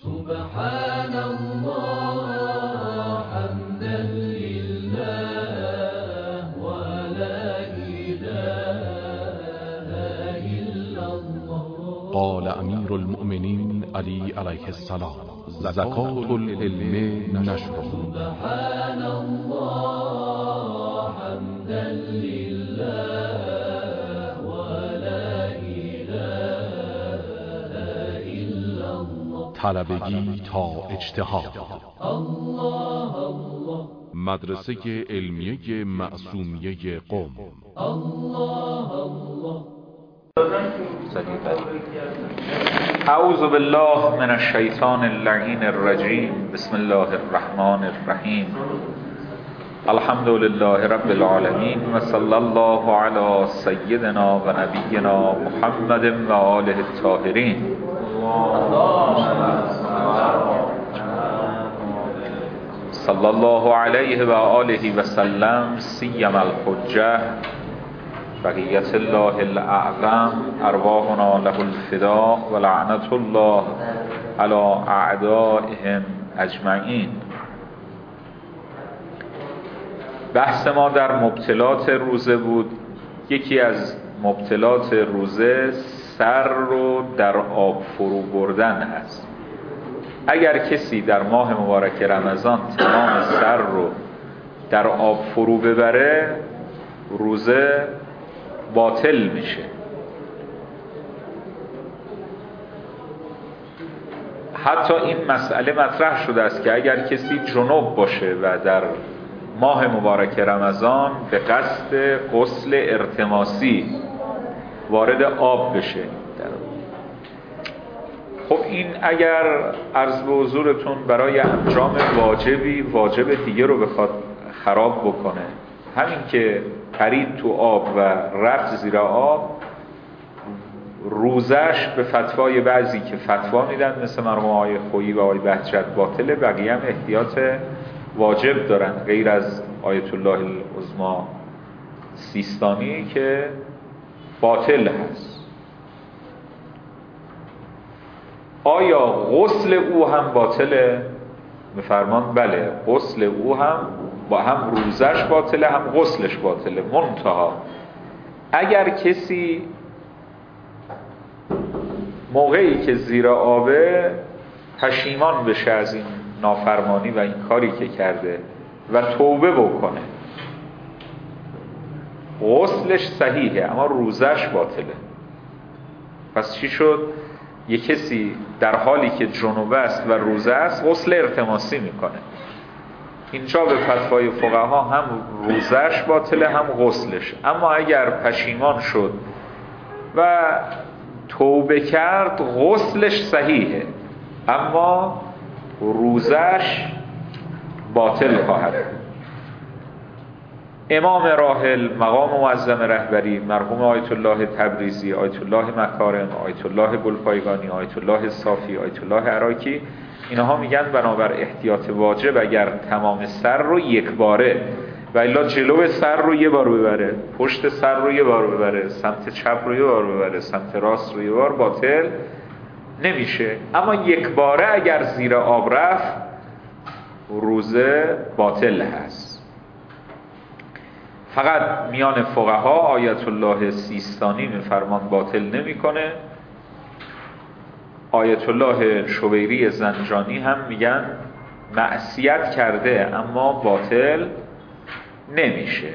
سبحان الله حمدا لله ولا إله إلا الله. قال امیر المؤمنین علی علیه السلام: زکات العلم نشره. سبحان الله حمدا لله ولا إله إلا الله. طلبگی تا اجتهاد. الله الله. مدرسه علمیه معصومیه قم. الله الله. اعوذ بالله من الشیطان اللعین الرجیم. بسم الله الرحمن الرحیم. الحمد لله رب العالمین و صلی الله علی سیدنا و نبینا محمد و آله الطاهرین. صلی الله علیه و آله و سلم. سیم الحجه بقیت الله الاعظم. ارواحنا له الفداء و لعنت الله علی اعدائهم اجمعین. بحث ما در مبطلات روزه بود. یکی از مبطلات روزه سر رو در آب فرو بردن هست. اگر کسی در ماه مبارک رمضان تمام سر رو در آب فرو ببره، روزه باطل میشه. حتی این مسئله مطرح شده است که اگر کسی جنوب باشه و در ماه مبارک رمضان به قصد غسل ارتماسی وارد آب بشه، خب این اگر عرض به حضورتون برای انجام واجب دیگه رو بخواد خراب بکنه، همین که پرید تو آب و رفت زیر آب، روزش به فتوای بعضی که فتوا میدن مثل مرحوم آقای خویی و آقای بهجت باطله، بقیه هم احتیاط واجب دارن غیر از آیت الله العظمی سیستانی که باطل هست. آیا غسل او هم باطله؟ بفرمان بله، غسل او هم روزش باطله هم غسلش باطله. منتها اگر کسی موقعی که زیر آبه پشیمان بشه از این نافرمانی و این کاری که کرده و توبه بکنه، غسلش صحیحه اما روزش باطله. پس چی شد؟ یک کسی در حالی که جنوبه است و روزه است غسل ارتماسی میکنه. اینجا به فتوای فقها هم روزش باطله هم غسلش. اما اگر پشیمان شد و توبه کرد، غسلش صحیحه اما روزش باطل خواهد. امام راحل مقام معظم رهبری مرحوم آیت الله تبریزی، آیت الله مکارم، آیت الله گلپایگانی، آیت الله صافی، آیت الله عراقی، اینها میگن بنابر احتیاط واجب اگر تمام سر رو یک باره و الا جلو سر رو یه بار ببره، پشت سر رو یه بار ببره، سمت چپ رو یه بار ببره، سمت راست رو یه بار، باطل نمیشه. اما یک باره اگر زیر آب رفت، روزه باطل هست. فقط میان فقها آیت الله سیستانی میفرمان باطل نمیکنه. آیت الله شویری زنجانی هم میگن معصیت کرده اما باطل نمیشه.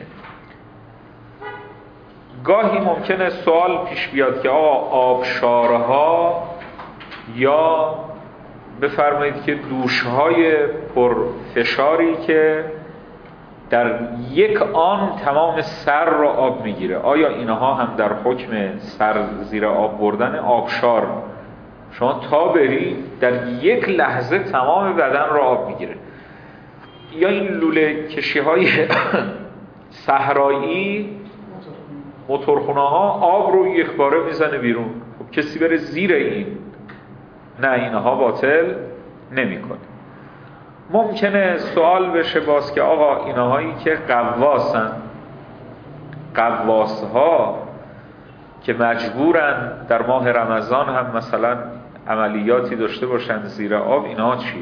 گاهی ممکنه سوال پیش بیاد که آقا آبشارها یا بفرمایید که دوشهای پرفشاری که در یک آن تمام سر را آب میگیره، آیا اینها هم در حکم سر زیر آب بردن آبشار؟ شما تا بری در یک لحظه تمام بدن را آب میگیره. یا این لوله کشی های صحرایی، موتورخونه ها آب رو یک باره میزنه بیرون. خب کسی بره زیر این؟ نه، اینها باطل نمیکنه. ممکنه سوال بشه باز که آقا اینهایی که قواسن، قواس ها که مجبورن در ماه رمضان هم مثلا عملیاتی داشته باشن زیر آب، اینها چیه؟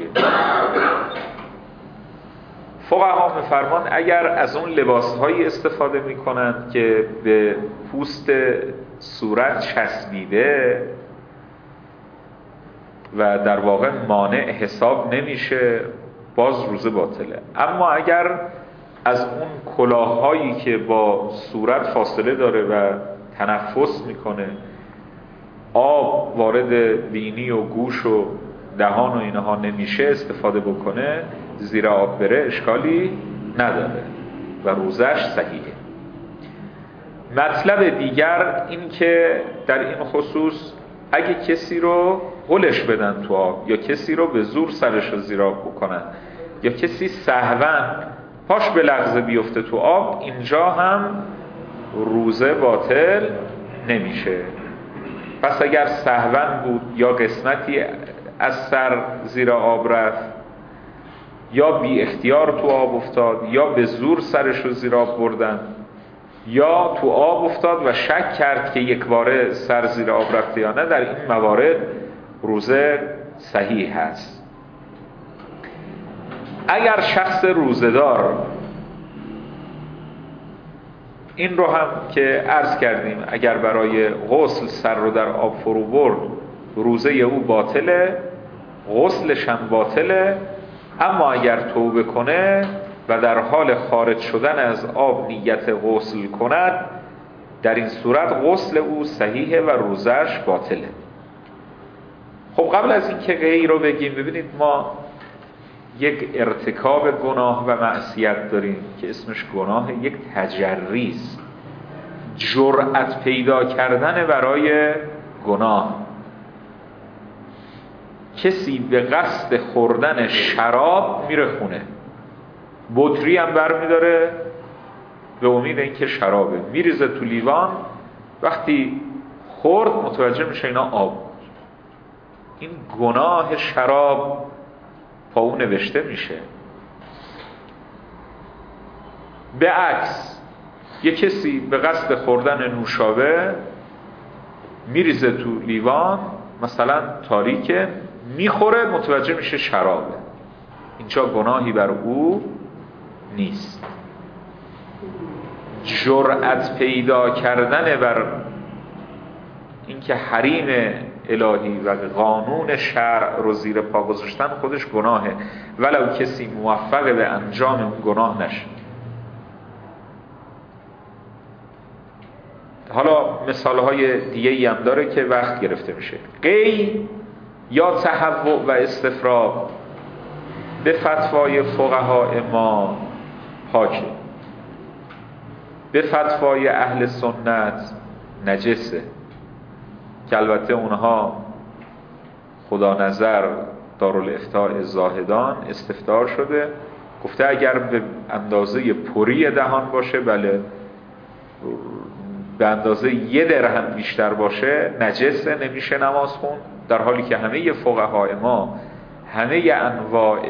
فقها می‌فرمان اگر از اون لباس‌هایی استفاده می‌کنند که به پوست صورت چسبیده و در واقع مانع حساب نمیشه، باز روزه باطله. اما اگر از اون کلاه‌هایی که با صورت فاصله داره و تنفس میکنه، آب وارد بینی و گوش و دهان و اینها نمیشه استفاده بکنه، زیر آب بره، اشکالی نداره و روزش صحیحه. مطلب دیگر این که در این خصوص اگه کسی رو هلش بدن تو آب یا کسی رو به زور سرش رو زیر آب بکنن یا کسی سهواً پاش به لغزه بیفته تو آب، اینجا هم روزه باطل نمیشه. پس اگر سهواً بود یا قسمتی از سر زیر آب رفت یا بی اختیار تو آب افتاد یا به زور سرش رو زیر آب بردن یا تو آب افتاد و شک کرد که یک باره سر زیر آب رفته یا نه، در این موارد روزه صحیح هست. اگر شخص روزه‌دار، این رو هم که عرض کردیم، اگر برای غسل سر رو در آب فرو برد، روزه او باطله، غسلش هم باطله. اما اگر توبه کنه و در حال خارج شدن از آب نیت غسل کند، در این صورت غسل او صحیحه و روزش باطله. خب قبل از این که غیر رو بگیم، ببینید ما یک ارتکاب گناه و معصیت داریم که اسمش گناه، یک تجری است، جرأت پیدا کردن برای گناه. کسی به قصد خوردن شراب میره خونه، بطری هم برمیداره به امید اینکه شرابه، میریزه تو لیوان، وقتی خورد متوجه میشه اینا آب. این گناه شراب پا اون نوشته میشه. به عکس یک کسی به قصد خوردن نوشابه میریزه تو لیوان، مثلا تاریکه، میخوره متوجه میشه شرابه، اینجا گناهی بر او نیست. جرأت پیدا کردن بر اینکه حریم الهی و قانون شرع رو زیر پا گذاشتن خودش گناهه، ولو کسی موفق به انجام اون گناه نشه. حالا مثالهای دیگه‌ای هم داره که وقت گرفته میشه. قی یا تهوع و استفراغ به فتوای فقهای ما پاکه، به فتوای اهل سنت نجسه، که البته اونها خدا نظر دارالافتاء زاهدان استفتار شده، گفته اگر به اندازه پری دهان باشه، بله، به اندازه 1 درهم بیشتر باشه نجسه، نمیشه نماز خون، در حالی که همه فقهای ما همه انواع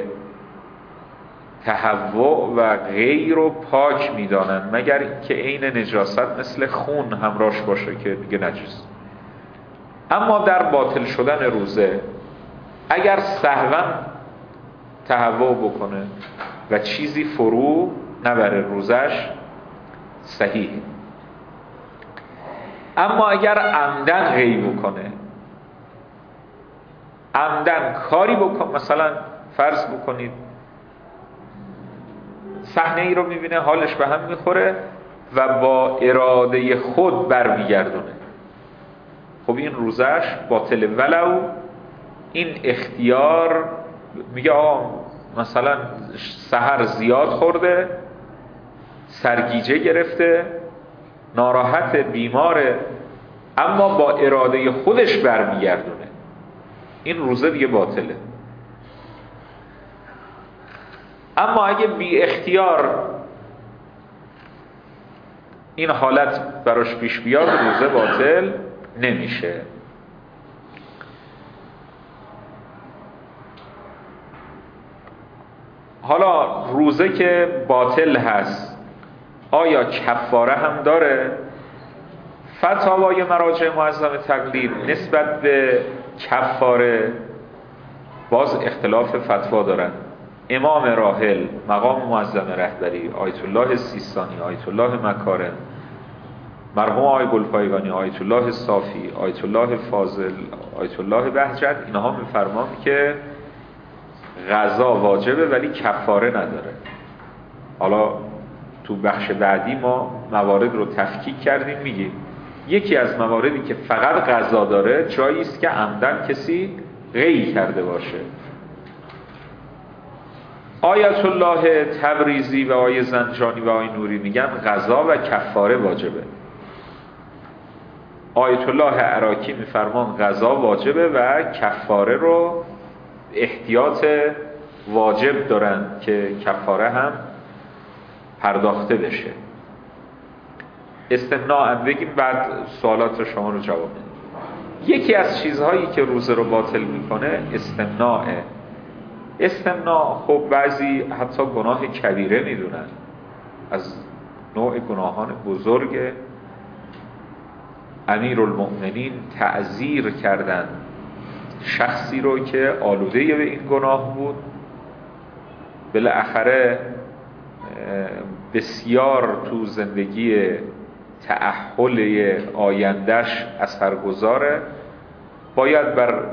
تهوع و غیر رو پاک میدانن، مگر اینکه عین نجاست مثل خون همراهش باشه که دیگه نجس. اما در باطل شدن روزه اگر سهواً تهوع بکنه و چیزی فرو نبره، روزش صحیح. اما اگر عمدن غی بکنه، عمدن کاری بکنه، مثلا فرض بکنید صحنه ای رو میبینه حالش به هم میخوره و با اراده خود برمیگردونه، خب این روزش باطله، ولو این اختیار میگه آقا مثلا سحر زیاد خورده، سرگیجه گرفته، ناراحت، بیماره، اما با اراده خودش برمیگردونه، این روزه دیگه باطله. اما اگه بی اختیار این حالت براش پیش بیاد، روزه باطل نمیشه. حالا روزه که باطل هست آیا کفاره هم داره؟ فتاوای مراجع معظم تقلید نسبت به کفاره باز اختلاف فتوا دارن. امام راحل، مقام معظم رهبری، آیت الله سیستانی، آیت الله مکارم، مرحوم آقای گلپایگانی، آیت الله صافی، آیت الله فاضل، آیت الله بهجت، اینها میفرمان که قضا واجبه ولی کفاره نداره. حالا تو بخش بعدی ما موارد رو تفکیک کردیم، میگیم یکی از مواردی که فقط قضا داره جایی است که عمدن کسی غی کرده باشه. آیت الله تبریزی و آیه زنجانی و آیه نوری میگن قضا و کفاره واجبه. آیت الله عراقی میفرمان قضا واجبه و کفاره رو احتیاط واجب دارن که کفاره هم پرداخته بشه. استمناء بگیم بعد سوالات شما رو جواب بدیم. یکی از چیزهایی که روزه رو باطل میکنه استمناءه. استمناء خب بعضی حتی گناه کبیره میدونن، از نوع گناهان بزرگ. امیرالمؤمنین تعزیر کردن شخصی رو که آلوده به این گناه بود، بالاخره بسیار تو زندگی تأهل آیندهش اثرگذاره، باید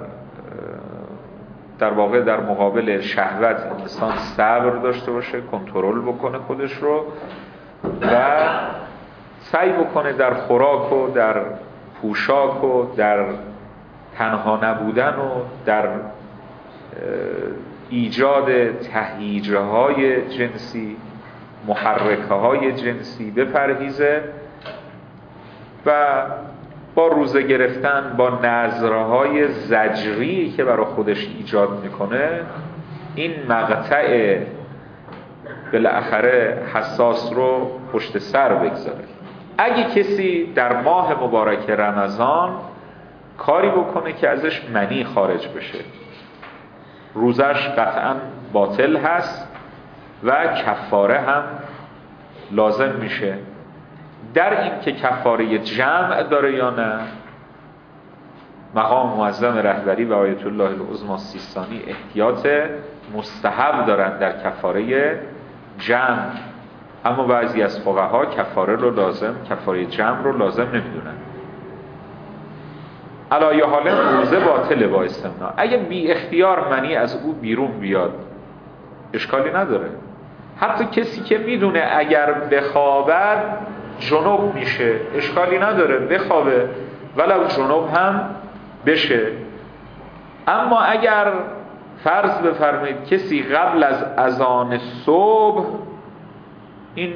در واقع در مقابل شهوت انسان صبر داشته باشه، کنترل بکنه خودش رو و سعی بکنه در خوراک و در پوشاک و در تنها نبودن و در ایجاد تهییجه های جنسی، محرکه های جنسی بپرهیزه و با روزه گرفتن، با نذرهای زجری که برای خودش ایجاد میکنه این مقطع بالاخره حساس رو پشت سر بگذاره. اگه کسی در ماه مبارک رمضان کاری بکنه که ازش منی خارج بشه، روزش قطعا باطل هست و کفاره هم لازم میشه. در این که کفاره جمع داره یا نه، مقام معظم رهبری و آیت الله العظمی سیستانی احتیاط مستحب دارن در کفاره جمع، اما بعضی از فقها کفاره جمع رو لازم نمیدونن. علایه حال روزه باطله با استمناء. اگه بی اختیار منی از او بیرون بیاد اشکالی نداره. حتی کسی که میدونه اگر بخوابد جنوب میشه اشکالی نداره، بخوابه ولو جنوب هم بشه. اما اگر فرض بفرمایید کسی قبل از اذان صبح این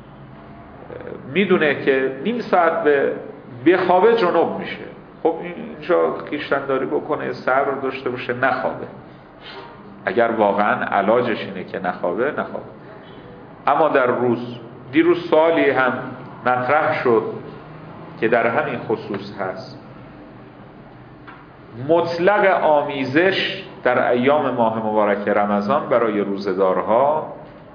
میدونه که نیم ساعت بخوابه جنوب میشه، خب اینجا خویشتن‌داری بکنه، صبر داشته باشه، نخوابه. اگر واقعا علاجش اینه که نخوابه. اما در دیروز سوالی هم مطرح شد که در همین خصوص هست. مطلق آمیزش در ایام ماه مبارک رمضان برای روزه‌دارها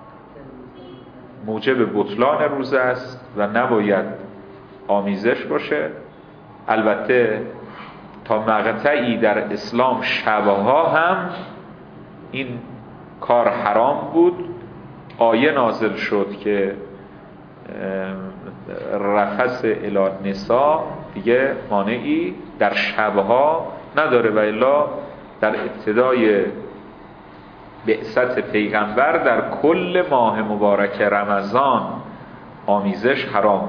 موجب بطلان روزه است و نباید آمیزش باشه. البته تا مقطعی در اسلام شبها هم این کار حرام بود. آیه نازل شد که رفث الی النساء دیگه مانعی در شبها نداره و الا در ابتدای بعثت پیغمبر در کل ماه مبارک رمضان آمیزش حرام.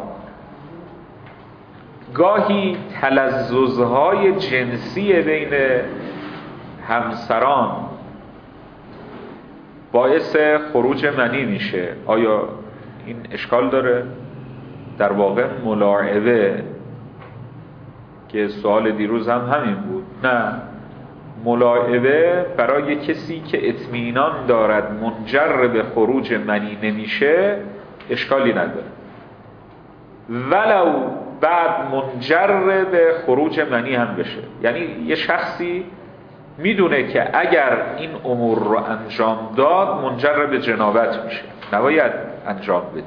گاهی تلذذهای جنسی بین همسران باعث خروج منی میشه. آیا این اشکال داره؟ در واقع ملاعبه که سوال دیروز هم همین بود، نه، ملاعبه برای کسی که اطمینان دارد منجر به خروج منی نمیشه اشکالی نداره، ولو بعد منجر به خروج منی هم بشه. یعنی یه شخصی میدونه که اگر این امور رو انجام داد منجر به جنابت میشه، نباید انجام بده.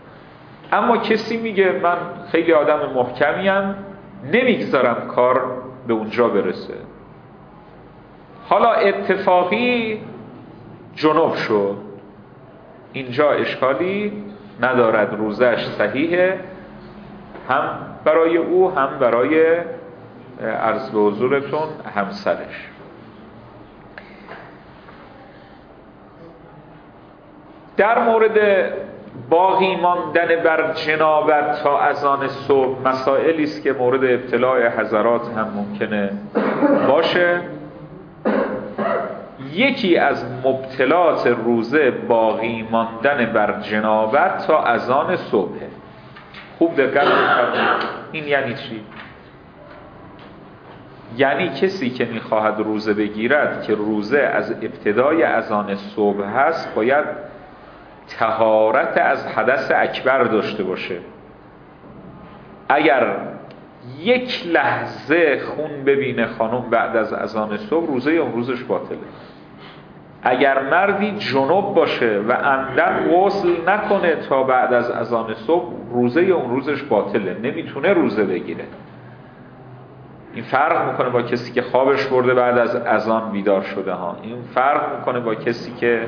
اما کسی میگه من خیلی آدم محکمیم، نمیگذارم کار به اونجا برسه. حالا اتفاقی جنوب شد، اینجا اشکالی ندارد، روزش صحیحه، هم برای او هم برای عرض به حضورتون همسرش. در مورد باقی ماندن بر جنابت تا اذان صبح مسائلی است که مورد اطلاع حضرات هم ممکنه باشه. یکی از مبطلات روزه باقی ماندن بر جنابت تا اذان صبح. خوب دقت بفرمایید. این یعنی چی؟ یعنی کسی که میخواهد روزه بگیرد که روزه از ابتدای اذان صبح هست باید طهارت از حدث اکبر داشته باشه. اگر یک لحظه خون ببینه خانم بعد از اذان صبح، روزه اون روزش باطله. اگر مردی جنوب باشه و عمدن غسل نکنه تا بعد از اذان صبح، روزه اون روزش باطله، نمیتونه روزه بگیره. این فرق میکنه با کسی که خوابش برده بعد از اذان بیدار شده ها. این فرق میکنه با کسی که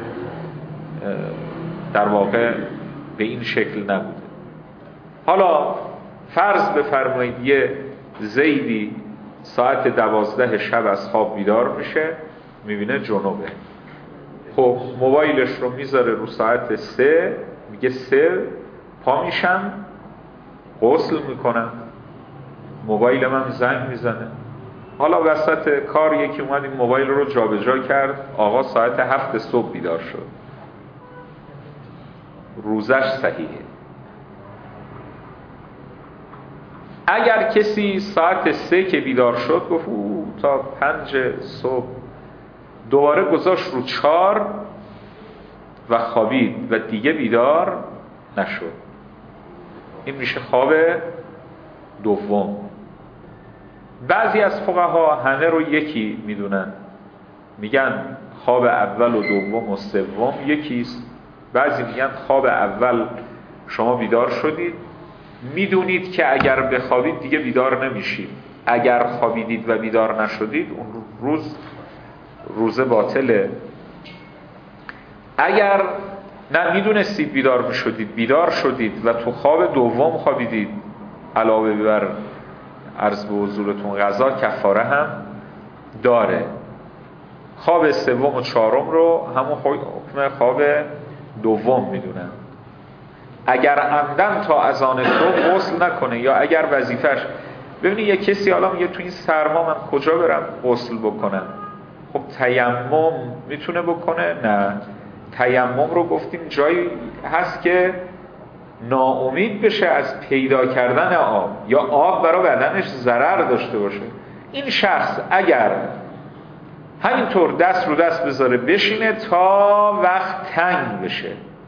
در واقع به این شکل نبوده. حالا فرض بفرمایید یه زیدی ساعت 12 شب از خواب بیدار میشه، میبینه جنوبه. خب موبایلش رو میذاره رو ساعت 3، میگه 3 پا میشم غسل میکنم، موبایل من زنگ میزنه. حالا وسط کار یکی اومد این موبایل رو جابجا کرد، آقا ساعت 7 صبح بیدار شد، روزش صحیحه. اگر کسی ساعت 3 که بیدار شد گفت تا 5 صبح، دوباره گذاشت رو 4 و خوابید و دیگه بیدار نشد، این میشه خواب دوم. بعضی از فقها همه رو یکی میدونن، میگن خواب اول و دوم و سوم یکیست. بعضی میگن خواب اول شما بیدار شدید، میدونید که اگر بخوابید دیگه بیدار نمیشید، اگر خوابیدید و بیدار نشدید اون روزه باطله. اگر نه میدونستید بیدار میشدید، بیدار شدید و تو خواب دوم خوابیدید، علاوه بر عرض به حضورتون قضا کفاره هم داره. خواب سوم و چهارم رو همون حکم خواب دوم میدونن. اگر عمدن تا اذان صبح غسل نکنه یا اگر وظیفش، ببینید یه کسی حالا میگه تو این سرما من کجا برم غسل بکنم؟ خب تیمم میتونه بکنه؟ نه، تیمم رو گفتیم جایی هست که ناامید بشه از پیدا کردن آب یا آب برای بدنش ضرر داشته باشه. این شخص اگر همینطور دست رو دست بذاره بشینه تا وقت تنگ بشه،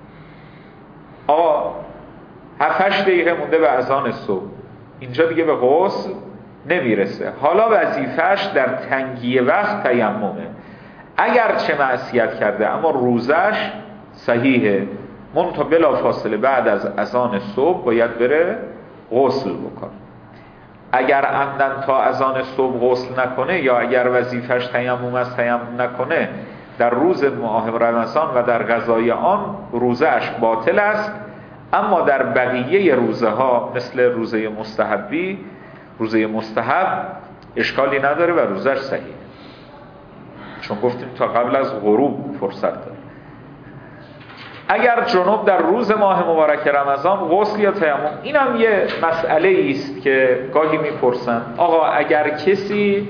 آقا 7-8 دقیقه مونده به اذان صبح، اینجا دیگه به غسل نمیرسه، حالا وظیفه‌اش در تنگی وقت تیممه. اگر چه معصیت کرده اما روزش صحیحه، منتها بلا فاصله بعد از اذان صبح باید بره غسل بکنه. اگر عمدن تا اذان صبح غسل نکنه یا اگر وظیفش تیمم است تیمم نکنه، در روز ماه رمضان و در قضای آن روزه‌اش باطل است. اما در بقیه روزه ها مثل روزه مستحبی، روزه مستحب اشکالی نداره و روزش صحیحه، چون گفتیم تا قبل از غروب فرصت داره. اگر جنوب در روز ماه مبارک رمضان غسل یا تیمم، این هم یه مسئله است که گاهی میپرسن آقا اگر کسی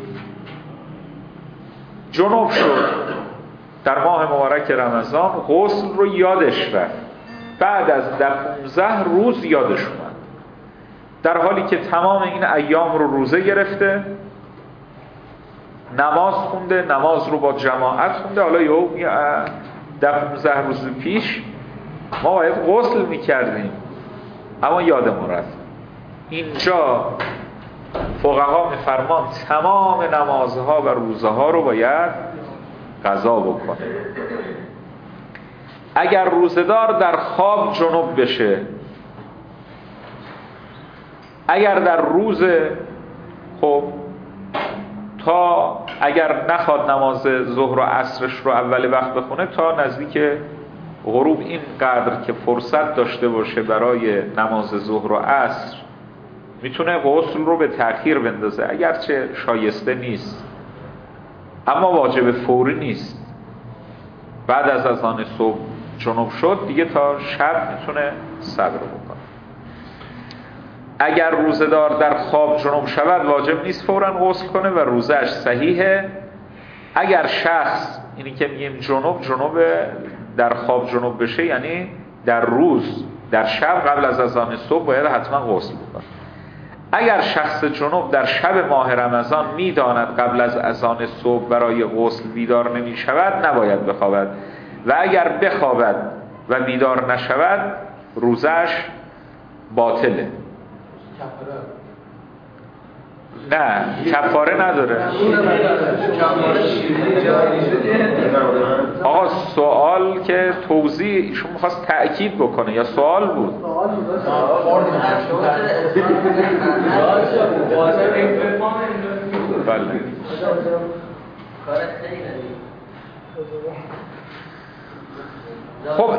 جنوب شد در ماه مبارک رمضان، غسل رو یادش رفت، بعد از 15 روز یادش اومد، در حالی که تمام این ایام رو روزه گرفته، نماز خونده، نماز رو با جماعت خونده، حالا یهو 15 روز پیش ما باید غسل میکردیم اما یادمون رفت. اینجا فقها میفرمان تمام نمازها و روزها رو باید قضا بکنه. اگر روزه‌دار در خواب جنوب بشه، اگر در روز خب تا اگر نخواد نماز ظهر و عصرش رو اول وقت بخونه تا نزدیک غروب اینقدر که فرصت داشته باشه برای نماز ظهر و عصر میتونه غسل رو به تأخیر بندازه، اگرچه شایسته نیست اما واجب فوری نیست. بعد از اذان صبح جنوب شد دیگه تا شب میتونه صبر بکنه. اگر روزه‌دار در خواب جنوب شود واجب نیست فوراً غسل کنه و روزه‌اش صحیحه. اگر شخص اینی که میگیم جنوب در خواب جنوب بشه یعنی در روز در شب قبل از اذان صبح باید حتما غسل بکنه. اگر شخص جنوب در شب ماه رمضان میداند قبل از اذان صبح برای غسل بیدار نمی شود نباید بخوابد و اگر بخوابد و بیدار نشود روزش باطله. نه کفاره نداره. آقا سوال که توضیح ایشون می‌خواست تأکید بکنه یا سوال بود؟ بله. خب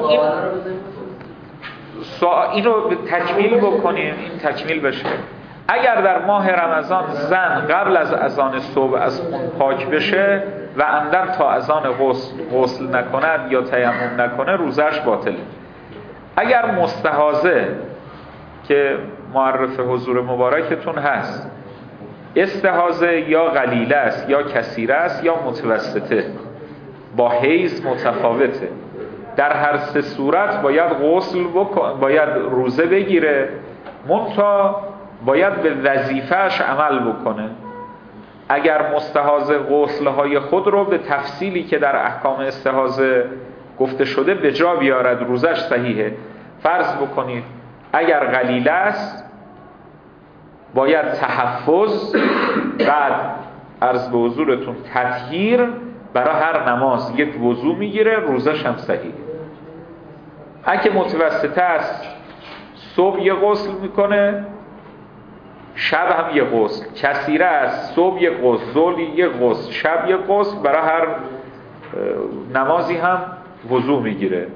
اینو تکمیل بکنیم، این تکمیل بشه. اگر در ماه رمضان زن قبل از اذان صبح از خون پاک بشه و عمدن تا اذان غسل نکند یا تیمم نکنه روزش باطله. اگر مستحاضه که معرف حضور مبارکتون هست استحاضه یا قلیله است یا کثیره است یا متوسطه با حیض متفاوته، در هر سه صورت باید باید روزه بگیره، منتها باید به وظیفه‌اش عمل بکنه. اگر مستحاضه غسل‌های خود رو به تفصیلی که در احکام استحاضه گفته شده به جا بیارد روزش صحیحه. فرض بکنید اگر قلیله است باید تحفظ، بعد عرض به حضورتون تطهیر برای هر نماز یک وضو میگیره، روزش هم صحیحه. اگه متوسطه است صبح یه غسل میکنه شب هم یه غسل، کثیره است صبح یه غسل، ظهر یه غسل، شب یه غسل، برای هر نمازی هم وضو میگیره.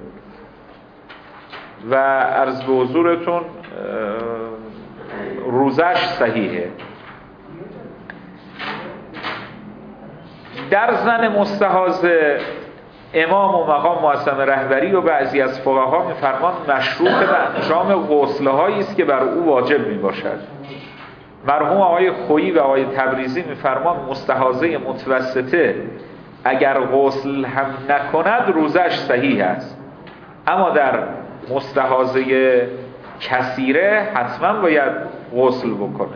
و عرض به حضورتون روزش صحیحه. در زن مستحاضه امام و مقام معظم رهبری و بعضی از فقها می‌فرمایند مشروط به انجام غسل‌هایی است که بر او واجب میباشد. مرحوم آقای خویی و آقای تبریزی می‌فرمایند مستحاضه متوسطه اگر غسل هم نکند روزش صحیح است، اما در مستحاضه کثیره حتما باید غسل بکنه.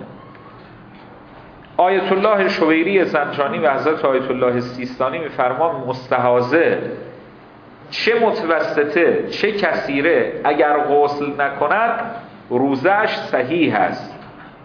آیت الله شویری زنجانی و حضرت آیت الله سیستانی می‌فرمایند مستحاضه چه متوسطه چه کثیره اگر غسل نکند روزش صحیح است.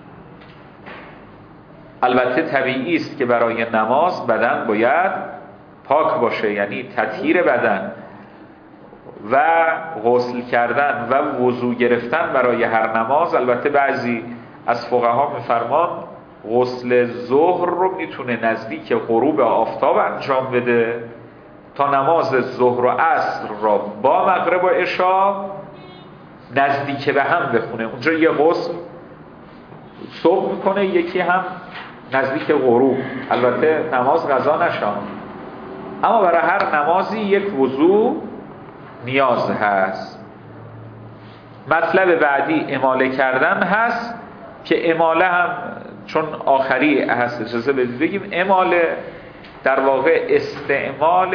البته طبیعی است که برای نماز بدن باید پاک باشه، یعنی تطهیر بدن و غسل کردن و وضو گرفتن برای هر نماز. البته بعضی از فقها می‌فرمایند غسل ظهر رو میتونه نزدیک غروب آفتاب انجام بده تا نماز ظهر و عصر را با مغرب و عشاء نزدیک به هم بخونه. اونجا یه غسل صبح میکنه، یکی هم نزدیک غروب. البته نماز قضا نشان، اما برای هر نمازی یک وضو نیاز هست. مطلب بعدی اماله کردن هست که اماله هم چون آخری هست اجازه بدید بگیم اماله در واقع استعمال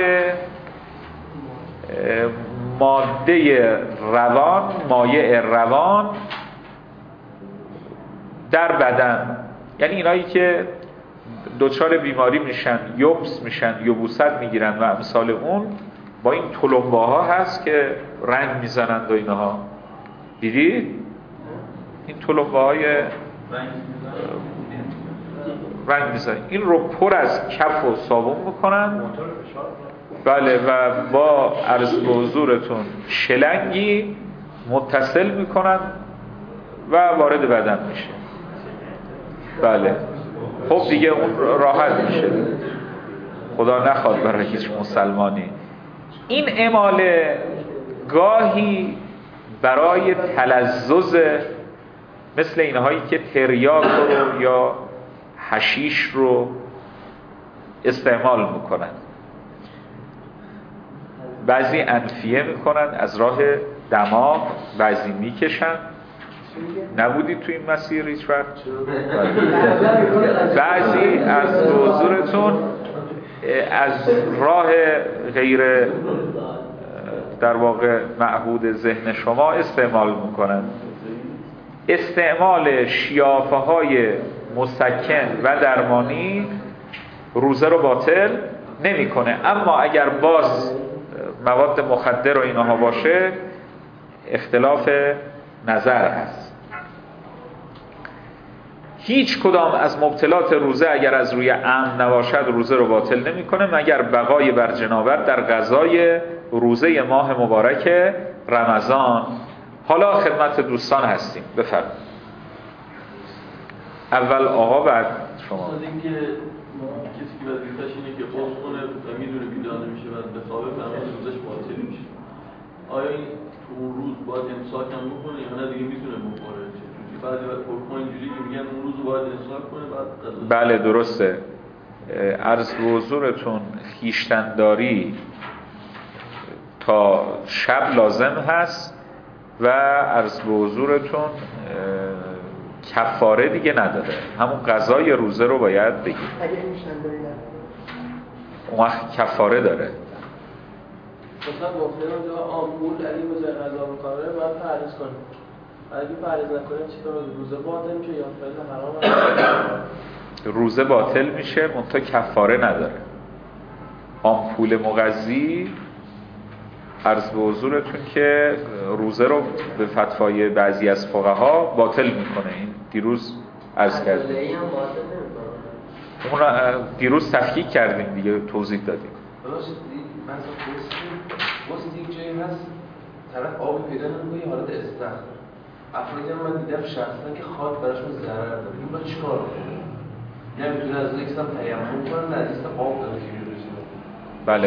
ماده روان، مایع روان در بدن، یعنی اینایی که دچار بیماری میشن، یبس میشن، یبوست میگیرن و امثال اون، با این تلمبه ها هست که رنگ میزنند و اینها دیدید؟ این تلمبه های رنگ میزنند، این رو پر از کف و صابون میکنن، بله، و با عرض به حضورتون شلنگی متصل میکنن و وارد بدن میشه. بله خب دیگه اون راحت میشه، خدا نخواد برای هیچ مسلمانی. این اماله گاهی برای تلذذ، مثل اینهایی که تریاک رو یا حشیش رو استعمال میکنن. بعضی انفیه میکنن از راه دماغ، بعضی میکشن. نبودید تو این مسیر هیچ وقت؟ بعضی از حضورتون از راه غیر در واقع معهود ذهن شما استعمال میکنن. استعمال شیافه های مسکن و درمانی روزه رو باطل نمیکنه، اما اگر باز مواد مخدر و اینها باشه اختلاف نظر هست. هیچ کدام از مبطلات روزه اگر از روی عمد نباشد روزه رو باطل نمیکنه، مگر بقای بر جنابت در قضای روزه ماه مبارک رمضان. حالا خدمت دوستان هستیم، بفرمایید. اول آقا بعد شما. اینکه کسی که وظیفه‌ش اینه که قصد کنه و میدونه بیدار نمیشه و بخوابه فرمان روزش باطل میشه. آیا این تو اون روز باید امساک هم بکنه یا نه دیگه میتونه بخوره؟ بعضی وقت حکم اینجوری که میگن اون روز باید امساک کنه بعد بله درسته. عرض به حضورتون خویشتن‌داری تا شب لازم هست و عرض به حضورتون کفاره دیگه نداره، همون قضای روزه رو باید بگید. اون وقت کفاره داره. مثلا گفتم اونجا آمپول اگه روزه قضا میکنه باید پرهیز کنه، اگه پرهیز نکنه چیکار روزه باطل میشه یا فعل حرام؟ روزه باطل میشه منتها کفاره نداره. آمپول مغذی عرض به حضورتون که روزه رو به فتوای بعضی از فقها باطل میکنه. این دیروز عرض کردیم، اون رو دیروز تفکیک کردیم دیگه، توضیح دادیم. مثلا واسه یک جایی هست طرف آب پیدا نمی‌کنه حالت استخر. افرادی هم من دیدم شخصا که خاک براشون ضرر داره. این باید چیکار کنه؟ نمیتونه از یک سم تیمم کنه، نه نیست آب داره که بله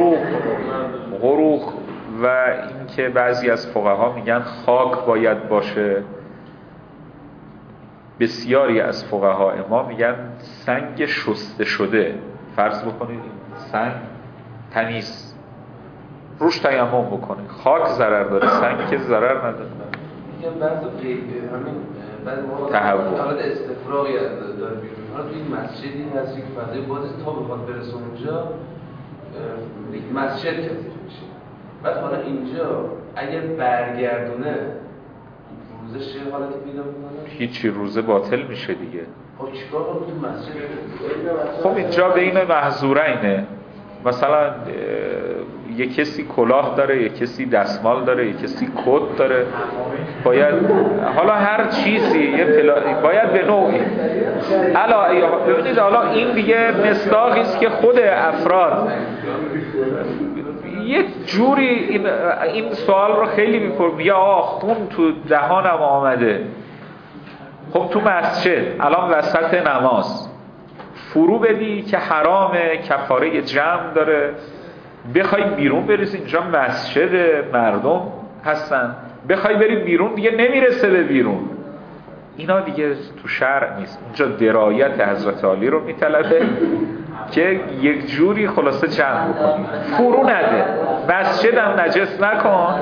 غروق و اینکه بعضی از فقها میگن خاک باید باشه. بسیاری از فقها ما میگن سنگ شسته شده. فرض بکنید سنگ تمیز روش تیمم بکنه، خاک ضرر داره، سنگ که ضرر نداره. میگم بعضی همین بعضی موقع حالت استفراغی داره بیرون. حالا تو این مسجدی هست که فضای باز تا بخواد برسه اونجا مسجد کثیف میشه. بعد حالا اینجا اگر برگردونه روزه چه حالتی پیدا میکنه؟ هیچی، روزه باطل میشه دیگه. خب چیکار کنم تو مسجد؟ خب اینجا بین محظورینه. مثلا یک کسی کلاه داره، یک کسی دستمال داره، یک کسی کت داره، باید حالا هر چیزی باید به نوعی ببینید. حالا این دیگه مصداقی است که خود افراد یک جوری این سوال رو خیلی میپرسن، یا خون تو دهانم آمده. خب تو مسجد الان وسط نماز فرو بدی که حرامه، کفاره جمع داره، بخوای بیرون بریز، اینجا مسجد مردم هستن، بخوای بری بیرون دیگه نمیرسه به بیرون. اینا دیگه تو شرع نیست. اونجا درایت حضرت علی رو میطلبه که یک جوری خلاصه جمع بکنی، فرو نده، مسجد هم نجس نکن.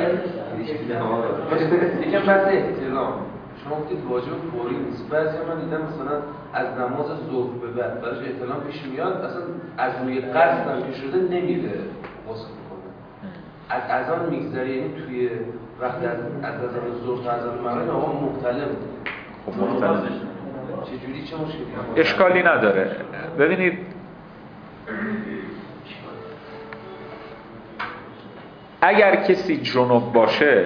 یکم بحث احترام. شما گفتید واجب فوری نیست. بعضی من دیدم مثلا از نماز ظهر به بعد براش احترام پیش میاد، اصلا از روی قصد هم که شده نمیره غسل کنه. از اذان میگذره، یعنی توی وقت از اذان ظهر تا اذان مغرب آقا مختلف. خب مختلف چجوری چه مشکلی؟ اشکالی نداره. ببینید اگر کسی جنوب باشه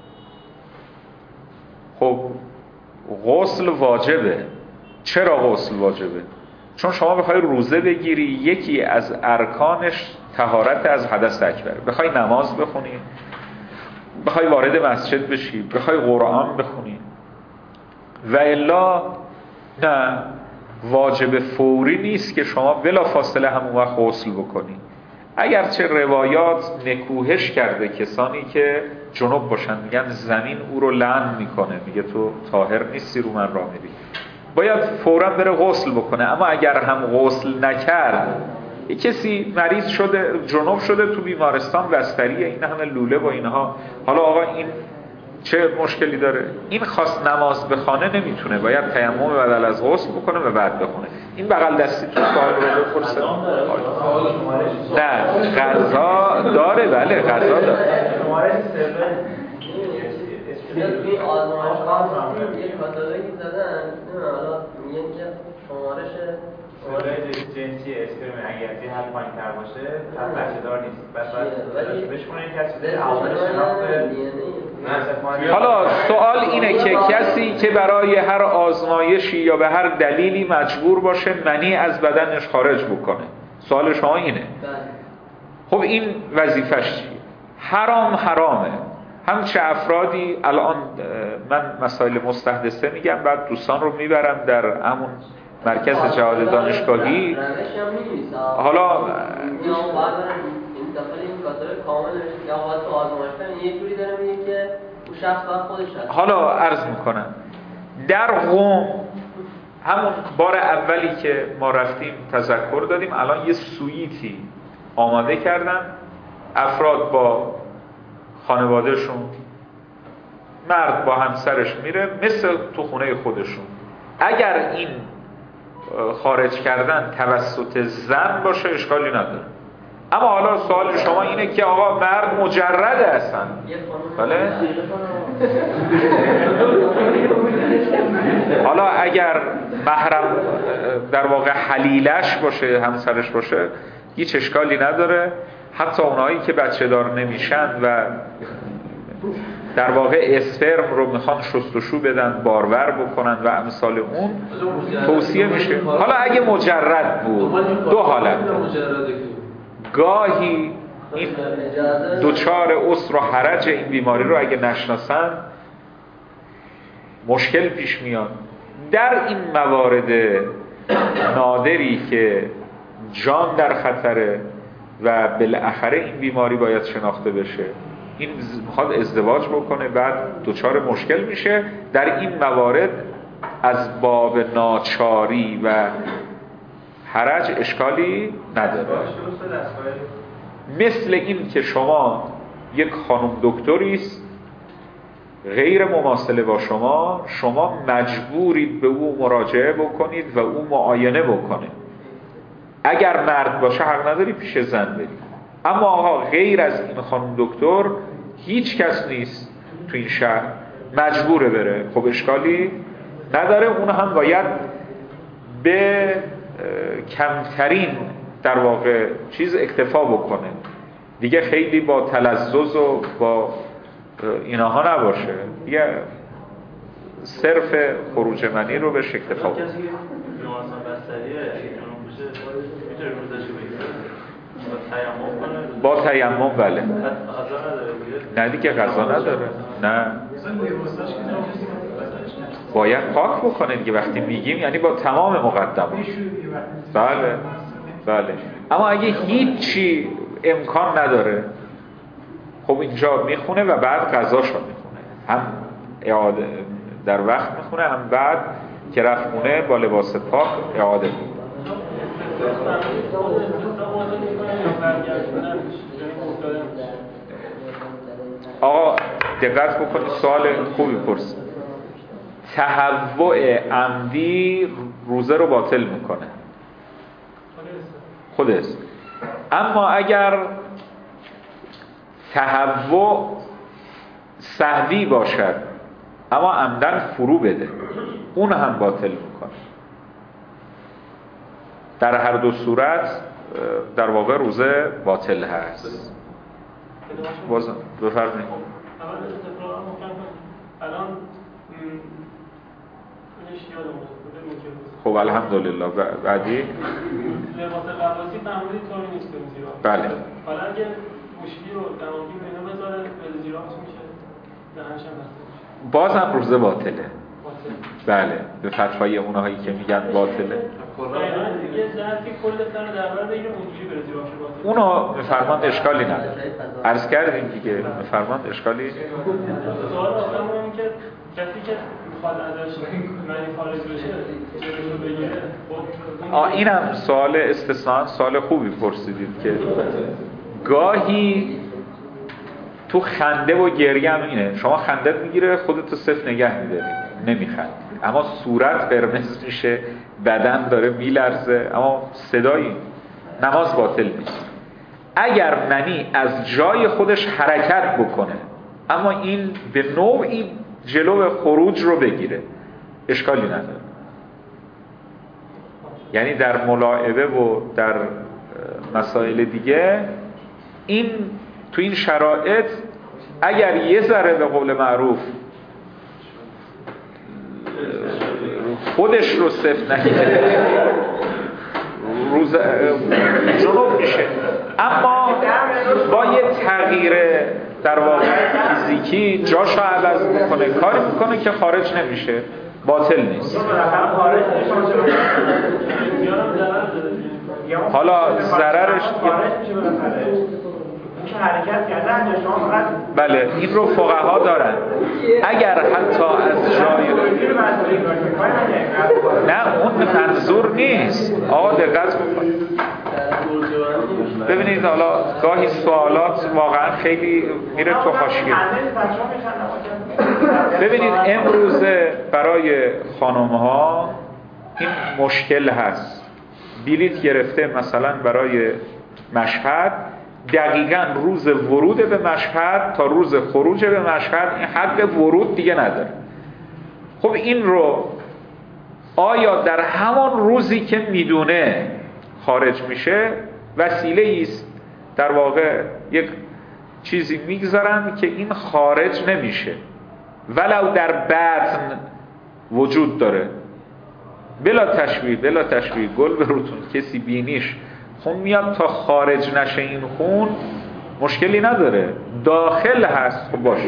خب غسل واجبه. چرا غسل واجبه؟ چون شما بخوای روزه بگیری یکی از ارکانش طهارت از حدث اکبر، بخوای نماز بخونی، بخوای وارد مسجد بشی، بخوای قرآن بخونی، و الا نه. واجب فوری نیست که شما بلافاصله همون وقت غسل بکنی. اگرچه روایات نکوهش کرده کسانی که جنوب باشن، میگن زمین او رو لعن میکنه، میگه تو طاهر نیستی رو من راه میری، باید فوراً بره غسل بکنه. اما اگر هم غسل نکرد، یک کسی مریض شده، جنوب شده، تو بیمارستان بستریه، این همه لوله با اینها، حالا آقا این چه مشکلی داره؟ این خواست نماز بخونه نمیتونه، باید تیمم بدل از غسل بکنه و بعد بخونه. این بغل دستی تو سوال رو بپرسه. نه غذا داره، بله غذا داره. این آزمایشگاه یه کاتالوگی زدن، حالا میگن که شمارش جنسی اسپرم اگر یه حد پایین‌تر باشه حد بچه‌دار نیست. بعد بشکنه کسی عوامل شناخت. حالا سوال اینه که کسی که برای هر آزمایشی یا به هر دلیلی مجبور باشه منی از بدنش خارج بکنه، سوال شما اینه. خب این وظیفش چیه؟ حرامه. همچه افرادی الان من مسائل مستحدثه میگم، بعد دوستان رو میبرم در همون مرکز جهاد دانشگاهی. حالا حالا عرض میکنم در قم همون بار اولی که ما رفتیم تذکر دادیم، الان یه سویتی آماده کردن، افراد با خانوادهشون، مرد با همسرش میره مثل تو خونه خودشون. اگر این خارج کردن توسط زن باشه اشکالی نداره. اما حالا سوال شما اینه که آقا مرد مجرده اصلا، بله؟ حالا اگر محرم در واقع حلیلش باشه، همسرش باشه، هیچ اشکالی نداره. حتی اونایی که بچه دار نمیشن و در واقع اسپرم رو میخوان شستشو بدن، بارور بکنن و امثال اون توصیه میشه. حالا اگه مجرد بود، دو حالت، گاهی این دوچار عسر و حرج این بیماری رو اگه نشناسن مشکل پیش میاد. در این موارد نادری که جان در خطره و بالاخره این بیماری باید شناخته بشه، این میخواد ازدواج بکنه، بعد دوچار مشکل میشه، در این موارد از باب ناچاری و حرج اشکالی نداره. مثل این که شما یک خانم دکتریست غیر مماثله با شما مجبورید به او مراجعه بکنید و او معاینه بکنه. اگر مرد باشه حق نداری پیش زن برید. اما آقا غیر از این خانم دکتر هیچ کس نیست تو این شهر مجبوره بره، خب اشکالی نداره. اون هم باید به کمترین در واقع چیز اکتفا بکنه دیگه، خیلی با تلذذ و با اینها نباشه دیگه، صرف خروج منی رو بهش اکتفا بکنه. با تیمم بله. نه دیگه غذا نداره، نه باید پاک بکنه دیگه. وقتی میگیم یعنی با تمام مقدمات. بله بله. اما اگه هیچی امکان نداره، خب اینجا میخونه و بعد غذاشو میخونه، هم اعاده در وقت میخونه، هم بعد که رفت خونه با لباس پاک اعاده میکنه. آقا دقت بکنید، سوال خوبی پرسید. تهوع عمدی روزه رو باطل میکنه خودست. اما اگر تهوع سهوی باشد اما عمدن فرو بده، اون هم باطل میکنه. در هر دو صورت در واقع روزه باطل هست. بازم بفرمایید. الان خب الحمدلله. بعدی لباس قباسی فهمیدید طوری نیست که زیرا. بله. حالا اگه گوشی رو دماغی به اینا بذاره به زیراش میشه، دهنش هم بسته میشه. بازم روزه باطله. بله به فتوای اونهایی که میگن باطله. یه ظرفی کل تن در بر بگیره اونجوری بره زیر آبش باطل. اونو میفرماند اشکالی نداره. عرض کردیم دیگه میفرماند اشکالی. سوال آخرم اینه که کسی که میخواد ازش معنی خارج بشه جلوشو بگیره. اینم سوال استثناء، سوال خوبی پرسیدید که گاهی تو خنده و گریه هم اینه، شما خندت میگیره خودتو صفر نگه میداری نمیخند، اما صورت قرمز میشه، بدن داره میلرزه، اما صدایی، نماز باطل نیست. اگر منی از جای خودش حرکت بکنه اما این به نوعی جلو خروج رو بگیره اشکالی نداره. یعنی در ملاعبه و در مسائل دیگه این تو این شرایط اگر یه ذره به قول معروف خودش رو صفر نگیره جنوب میشه، اما با یه تغییر در واقع فیزیکی جاشو عوض میکنه، کاری میکنه که خارج نمیشه، باطل نیست. حالا ضررش بله این رو فقها دارن. اگر حتی از جای نه اون منظور نیست. آقا دقت بکنید ببینید، حالا گاهی سوالات واقعا خیلی میره تو حاشیه. ببینید امروزه برای خانم‌ها این مشکل هست، بلیط گرفته مثلا برای مشهد، دقیقاً روز ورود به مشهد تا روز خروج به مشهد این حق ورود دیگه نداره. خب این رو آیا در همان روزی که میدونه خارج میشه وسیله است، در واقع یک چیزی میگذارن که این خارج نمیشه ولو در بطن وجود داره، بلا تشبیه گل به روتون کسی بینیش خون میاد تا خارج نشه این خون مشکلی نداره، داخل هست خب باشه.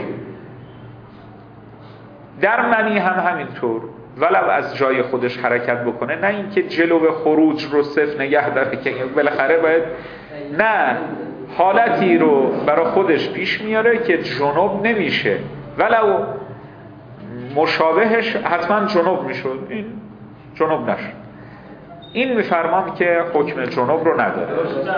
در منی هم همینطور ولو از جای خودش حرکت بکنه، نه اینکه جلو خروج رو صفر نگه داره که بالاخره باید، نه حالتی رو برای خودش پیش میاره که جنوب نمیشه، ولو مشابهش حتما جنوب میشد، این جنوب نشد. این میفرمان که حکم جنوب رو نداره.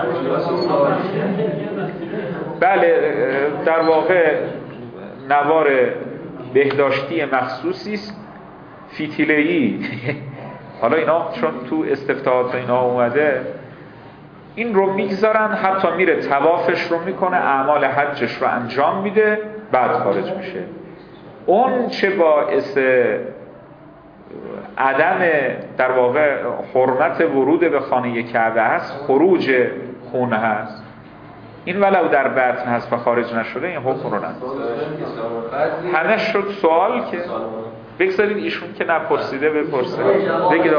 بله در واقع نوار بهداشتی مخصوصی است، فتیله‌ای. حالا اینا چون تو استفتاحات اینا اومده این رو میگذارن، حتی میره طوافش رو میکنه، اعمال حجش رو انجام میده، بعد خارج میشه. اون چه باعث عدم در واقع حرمت ورود به خانه کعبه هست، خروج خون هست، این ولو در بطن هست و خارج نشده این حکم رو نداره. همه شد سوال که بگذارید ایشون که نپرسیده بپرسه. بگید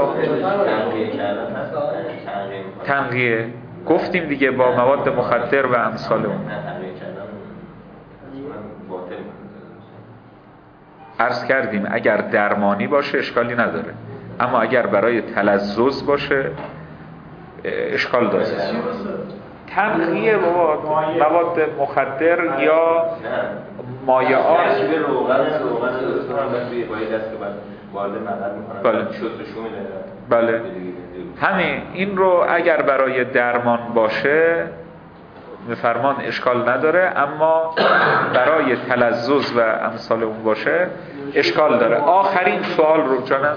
تنقیه گفتیم دیگه با مواد مخدر و امثال اون. عرض کردیم اگر درمانی باشه اشکالی نداره، اما اگر برای تلذذ باشه اشکال داره. تنقیه مواد مخدر یا مایعات بله همین این رو اگر برای درمان باشه میفرمان اشکال نداره، اما برای تلذذ و امثال اون باشه اشکال داره. آخرین سوال رو جانم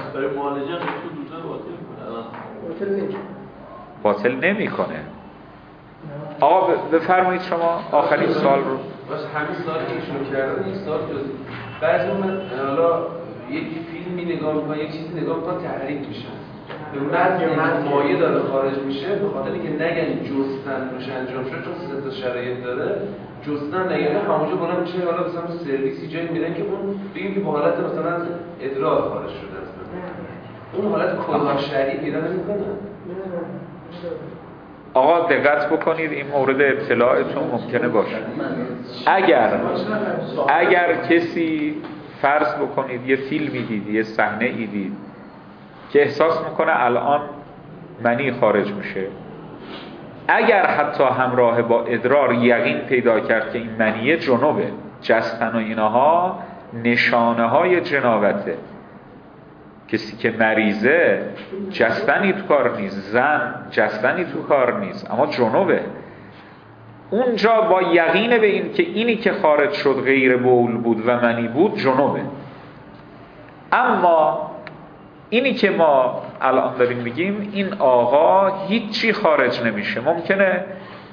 باطل نمیکنه. آقا بفرمایید شما آخرین سوال رو. باشه همین سوالی که ایشون کردن این سوال جز بعضی من حالا یک فیلمی نگاه میکنن، یک چیزی نگاه میکنن تحریک میشن، به من مایه داره خارج میشه، به خاطر اینکه نگن جستن روش انجام شد، چون سه تا شرایط داره، جستن نگن همونجا بالا میشه، حالا مثلا سرویسی جایی میرن که اون بگیم که با حالت مثلا ادرار خارج شده است، اون حالت کلاه شریع پیدا نمیکنه. آقا دقت بکنید این مورد ابتلاعتون ممکنه باشه. اگر کسی فرض بکنید یه فیلمی دید، یه صحنه ای دید که احساس میکنه الان منی خارج میشه، اگر حتی همراه با ادرار یقین پیدا کرد که این منیه جنوبه، جستن و اینها نشانه های جنابته. کسی که مریضه جستنی تو کار نیست، زن جستنی تو کار نیست، اما جنوبه. اونجا با یقین به این که اینی که خارج شد غیر بول بود و منی بود جنوبه. اما اینی که ما الان داریم میگیم، این آقا هیچی خارج نمیشه، ممکنه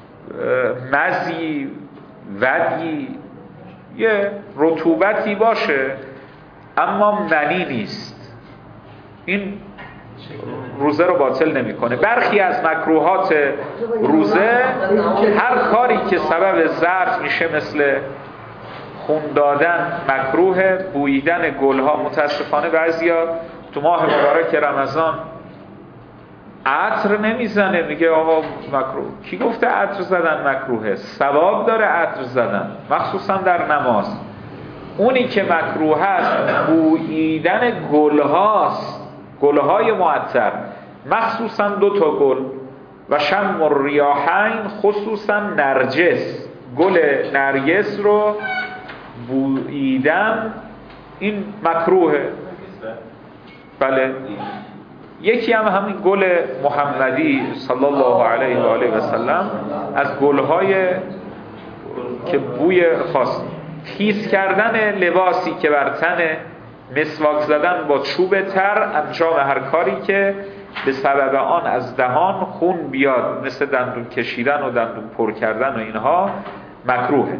مزی، ودی، یه رطوبتی باشه اما منی نیست. این روزه رو باطل نمیکنه. برخی از مکروهات روزه، هر کاری که سبب ضعف میشه مثل خون دادن مکروه، بوییدن گلها. متاسفانه بعضیا تو ماه مبارک رمضان عطر نمیزنه، میگه آقا مکروه. کی گفته عطر زدن مکروهه؟ ثواب داره عطر زدن، مخصوصا در نماز. اونی که مکروه است بوییدن گلهاست، گلهای معطر، مخصوصا 2 تا گل و شم الریاحین، خصوصا نرجس، گل نرگس رو بوییدن این مکروهه. بله. یکی هم همین گل محمدی صلی الله علیه و آله و سلم، از گلهای که بوی خاص، تیز کردن لباسی که بر تنه، مسواک زدن با چوب تر، انجام هر کاری که به سبب آن از دهان خون بیاد، مثل دندون کشیدن و دندون پر کردن و اینها، مکروهه.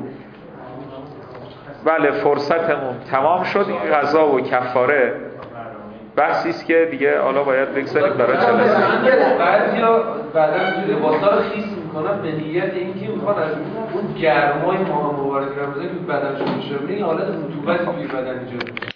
بله، فرصتمون تمام شد. این قضا و کفاره بحثی است که دیگه حالا باید بگذاریم برای جلسه. بعضیا بعداً تو لباسا رو خیس میکنن به نیت اینکه میخوان از اون گرمای ماه مبارک رمضان که بدنشون میشه، این حالت رطوبت توی بدن ایجاد